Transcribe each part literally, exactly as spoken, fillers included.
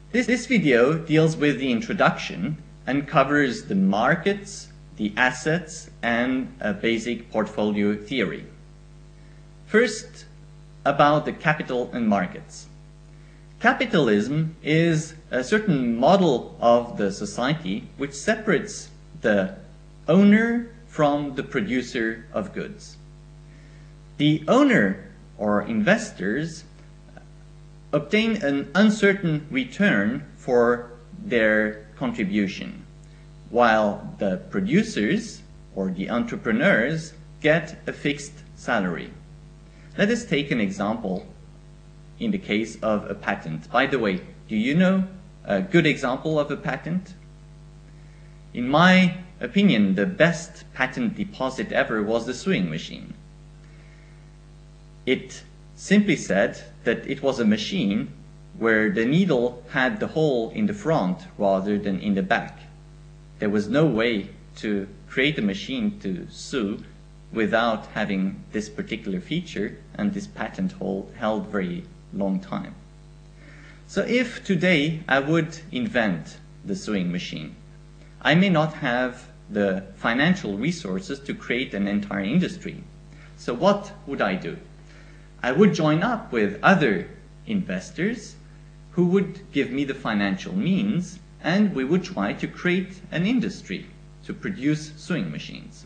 This, this video deals with the introduction and covers the markets, the assets, and a basic portfolio theory. First, about the capital and markets. Capitalism is a certain model of the society which separates the owner from the producer of goods. The owner or investors obtain an uncertain return for their contribution, while the producers or the entrepreneurs get a fixed salary. Let us take an example in the case of a patent. By the way, do you know a good example of a patent? In my opinion, the best patent deposit ever was the sewing machine. It simply said that it was a machine where the needle had the hole in the front rather than in the back. There was no way to create a machine to sew without having this particular feature, and this patent hold held very long time. So if today I would invent the sewing machine, I may not have the financial resources to create an entire industry. So what would I do? I would join up with other investors who would give me the financial means, and we would try to create an industry to produce sewing machines.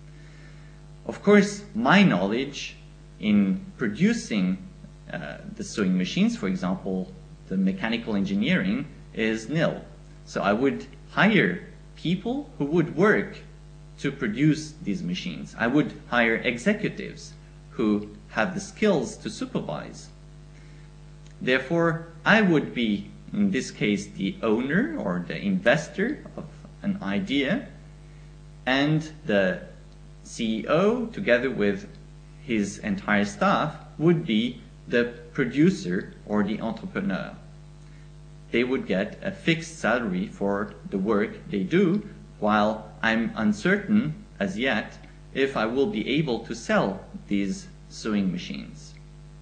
Of course, my knowledge in producing uh, the sewing machines, for example, the mechanical engineering, is nil. So I would hire people who would work to produce these machines. I would hire executives who have the skills to supervise. Therefore, I would be, in this case, the owner or the investor of an idea, and the C E O, together with his entire staff, would be the producer or the entrepreneur. They would get a fixed salary for the work they do, while I'm uncertain as yet if I will be able to sell these sewing machines.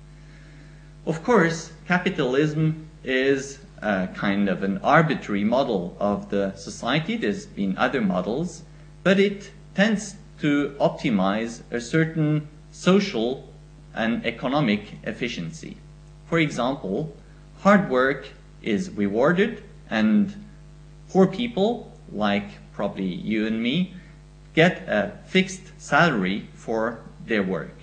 Of course, capitalism is a kind of an arbitrary model of the society. There's been other models, but it tends to optimize a certain social and economic efficiency. For example, hard work is rewarded, and poor people, like probably you and me, get a fixed salary for their work.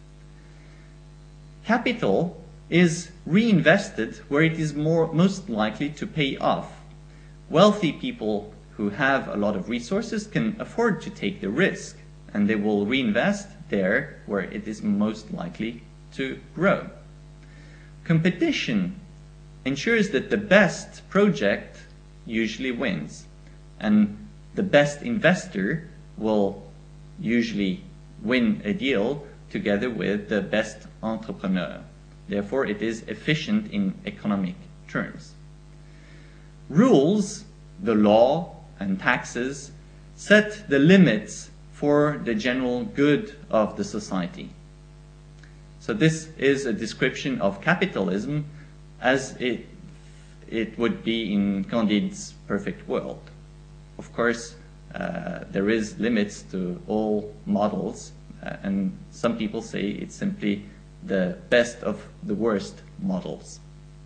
Capital is reinvested where it is more, most likely to pay off. Wealthy people who have a lot of resources can afford to take the risk, and they will reinvest there where it is most likely to grow. Competition ensures that the best project usually wins, and the best investor will usually win a deal together with the best entrepreneur. Therefore, it is efficient in economic terms. Rules, the law and taxes, set the limits for the general good of the society. So this is a description of capitalism as it, it would be in Candide's perfect world. Of course, uh, there is limits to all models, uh, and some people say it's simply the best of the worst models.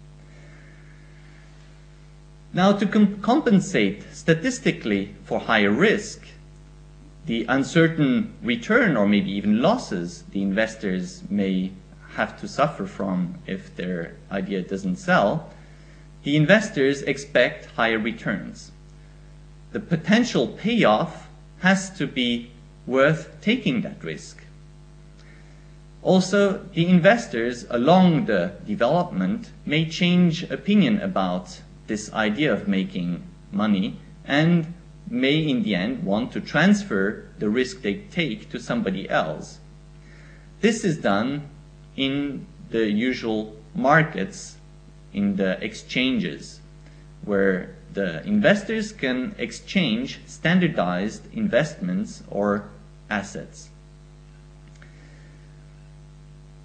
Now, to com compensate statistically for higher risk, the uncertain return or maybe even losses the investors may have to suffer from if their idea doesn't sell, the investors expect higher returns. The potential payoff has to be worth taking that risk. Also, the investors along the development may change opinion about this idea of making money and may in the end want to transfer the risk they take to somebody else. This is done in the usual markets, in the exchanges, where the investors can exchange standardized investments or assets.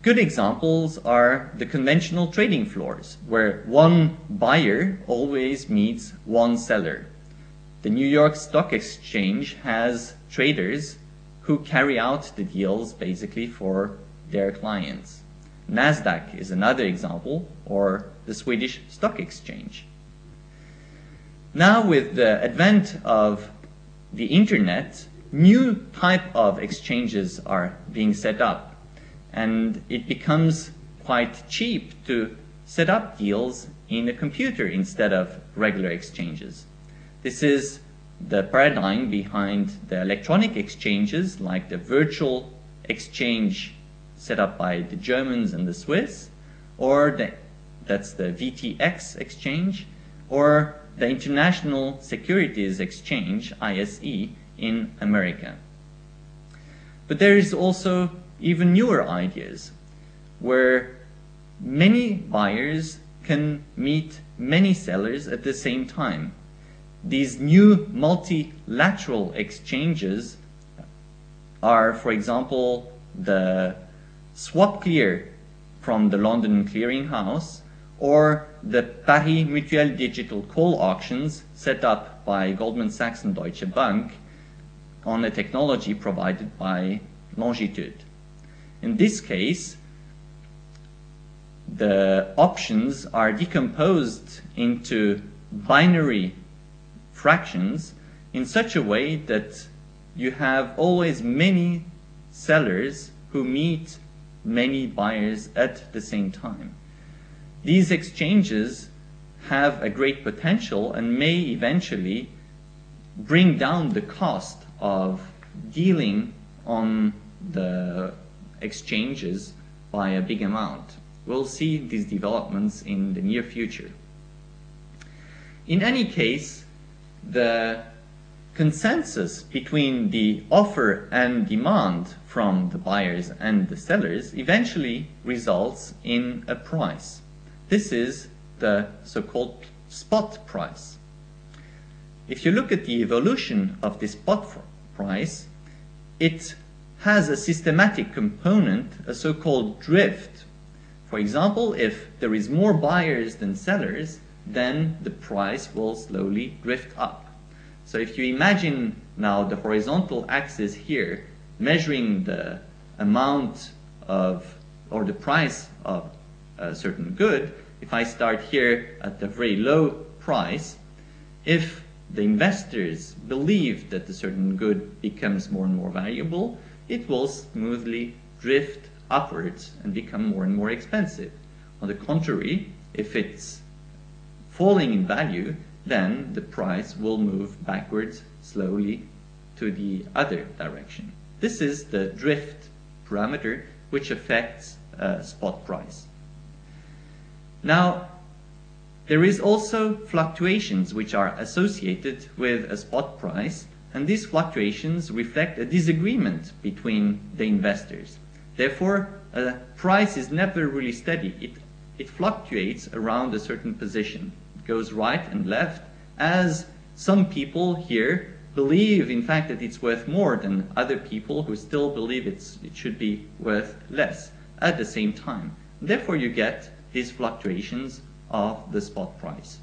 Good examples are the conventional trading floors, where one buyer always meets one seller. The New York Stock Exchange has traders who carry out the deals basically for their clients. Nasdaq is another example, or the Swedish Stock Exchange. Now, with the advent of the internet, new type of exchanges are being set up, and it becomes quite cheap to set up deals in a computer instead of regular exchanges. This is the paradigm behind the electronic exchanges, like the virtual exchange set up by the Germans and the Swiss, or the, that's the V T X exchange, or the International Securities Exchange, I S E, in America. But there is also even newer ideas, where many buyers can meet many sellers at the same time. These new multilateral exchanges are, for example, the SwapClear from the London Clearing House, or the Paris Mutuel Digital Call Auctions set up by Goldman Sachs and Deutsche Bank on a technology provided by Longitude. In this case, the options are decomposed into binary fractions in such a way that you have always many sellers who meet many buyers at the same time. These exchanges have a great potential and may eventually bring down the cost of dealing on the exchanges by a big amount. We'll see these developments in the near future. In any case, the consensus between the offer and demand from the buyers and the sellers eventually results in a price. This is the so-called spot price. If you look at the evolution of the spot price, it has a systematic component, a so-called drift. For example, if there is more buyers than sellers, then the price will slowly drift up. So if you imagine now the horizontal axis here measuring the amount of, or the price of a certain good, if I start here at a very low price, if the investors believe that a certain good becomes more and more valuable, it will smoothly drift upwards and become more and more expensive. On the contrary, if it's falling in value, then the price will move backwards slowly to the other direction. This is the drift parameter which affects uh, spot price. Now, there is also fluctuations which are associated with a spot price, and these fluctuations reflect a disagreement between the investors. Therefore, a price is never really steady. It, it fluctuates around a certain position. It goes right and left, as some people here believe, in fact, that it's worth more than other people who still believe it's, it should be worth less at the same time. Therefore, you get these fluctuations of the spot price.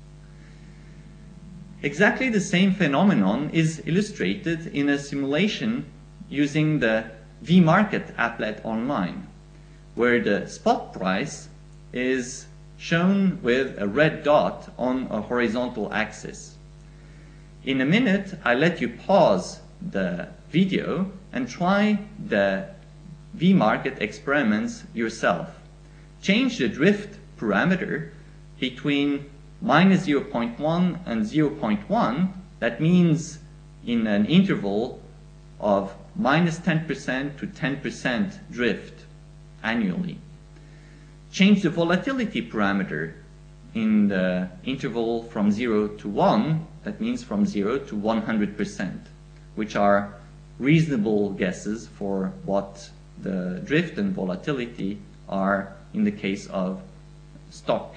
Exactly the same phenomenon is illustrated in a simulation using the vMarket applet online, where the spot price is shown with a red dot on a horizontal axis. In a minute, I let you pause the video and try the vMarket experiments yourself. Change the drift parameter between minus zero point one and zero point one. That means in an interval of minus ten percent to ten percent drift annually. Change the volatility parameter in the interval from zero to one. That means from zero to one hundred percent, which are reasonable guesses for what the drift and volatility are in the case of stock.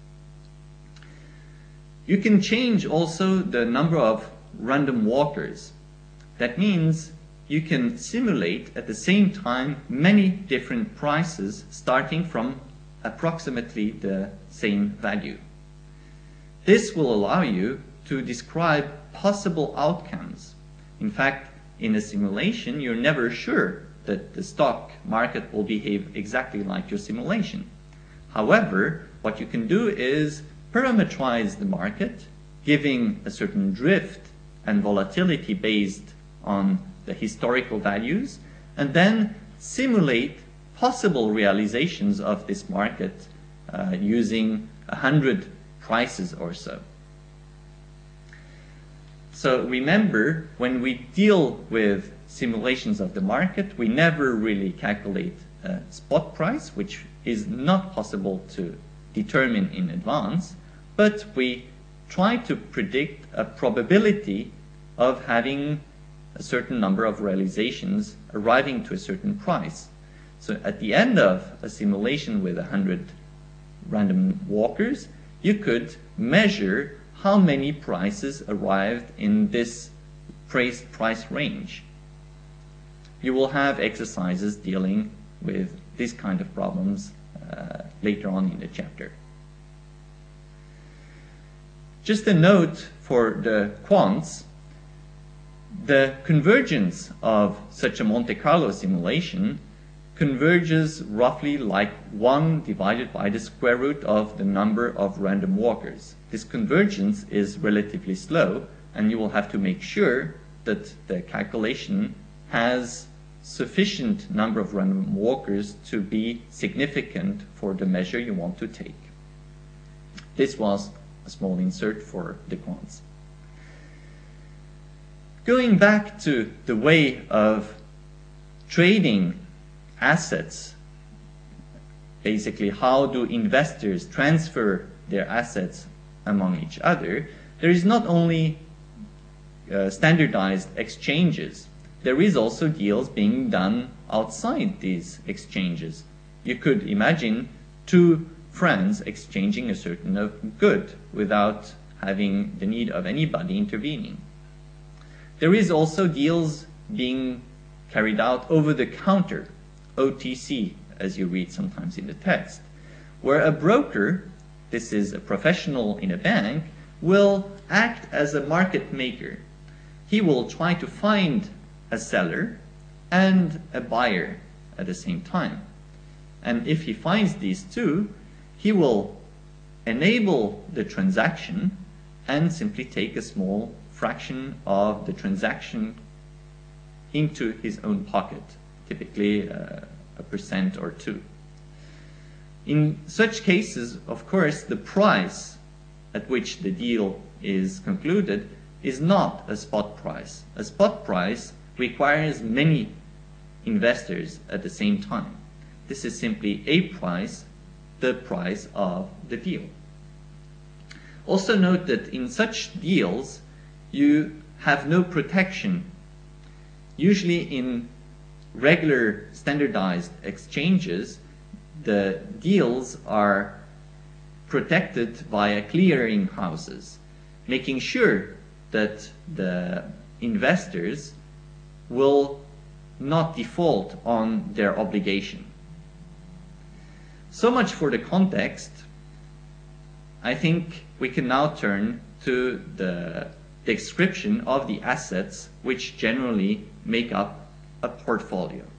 You can change also the number of random walkers. That means you can simulate at the same time many different prices starting from approximately the same value. This will allow you to describe possible outcomes. In fact, in a simulation, you're never sure that the stock market will behave exactly like your simulation. However, what you can do is parameterize the market, giving a certain drift and volatility based on the historical values, and then simulate possible realizations of this market uh, using a hundred prices or so. So remember, when we deal with simulations of the market, we never really calculate a spot price, which is not possible to determine in advance, but we try to predict a probability of having a certain number of realizations arriving to a certain price. So at the end of a simulation with one hundred random walkers, you could measure how many prices arrived in this price, price range. You will have exercises dealing with this kind of problems uh, later on in the chapter. Just a note for the quants, the convergence of such a Monte Carlo simulation converges roughly like one divided by the square root of the number of random walkers. This convergence is relatively slow, and you will have to make sure that the calculation has sufficient number of random walkers to be significant for the measure you want to take. This was a small insert for the quants. Going back to the way of trading assets, basically how do investors transfer their assets among each other, there is not only uh, standardized exchanges, there is also deals being done outside these exchanges. You could imagine two friends exchanging a certain good without having the need of anybody intervening. There is also deals being carried out over the counter, O T C, as you read sometimes in the text, where a broker, this is a professional in a bank, will act as a market maker. He will try to find a seller and a buyer at the same time. And if he finds these two, he will enable the transaction and simply take a small fraction of the transaction into his own pocket, typically uh, a percent or two. In such cases, of course, the price at which the deal is concluded is not a spot price. A spot price requires many investors at the same time. This is simply a price, the price of the deal. Also note that in such deals, you have no protection. Usually in regular standardized exchanges, the deals are protected via clearing houses, making sure that the investors will not default on their obligation. So much for the context. I think we can now turn to the description of the assets which generally make up a portfolio.